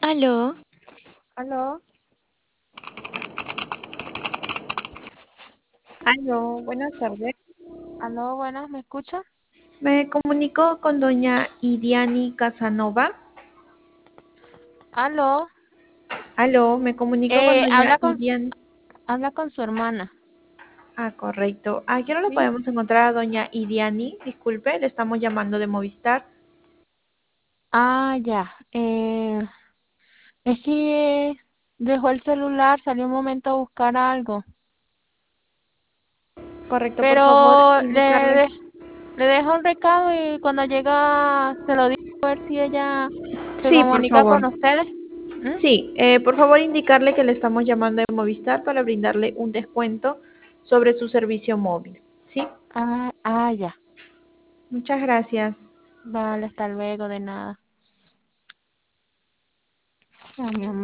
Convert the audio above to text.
Aló, Aló, Aló, buenas tardes. aló, buenas, ¿me escucha? Me comunico con doña Idiani Casanova. Aló, Aló, me comunico con doña habla con, Idiani. habla con su hermana, Ah, correcto. Aquí no lo ¿sí? podemos encontrar a doña Idiani. Disculpe, le estamos llamando de Movistar. Ah, ya. Es que dejó el celular, salió un momento a buscar algo, Correcto, por favor, pero indicarle. le dejo un recado y cuando llega se lo digo a ver si ella se Sí, por comunica favor. con ustedes. ¿Mm? Sí, por favor, indicarle que le estamos llamando de Movistar para brindarle un descuento sobre su servicio móvil. ¿Sí? Ya. Muchas gracias. Vale, hasta luego, de nada. Ah, mi amor.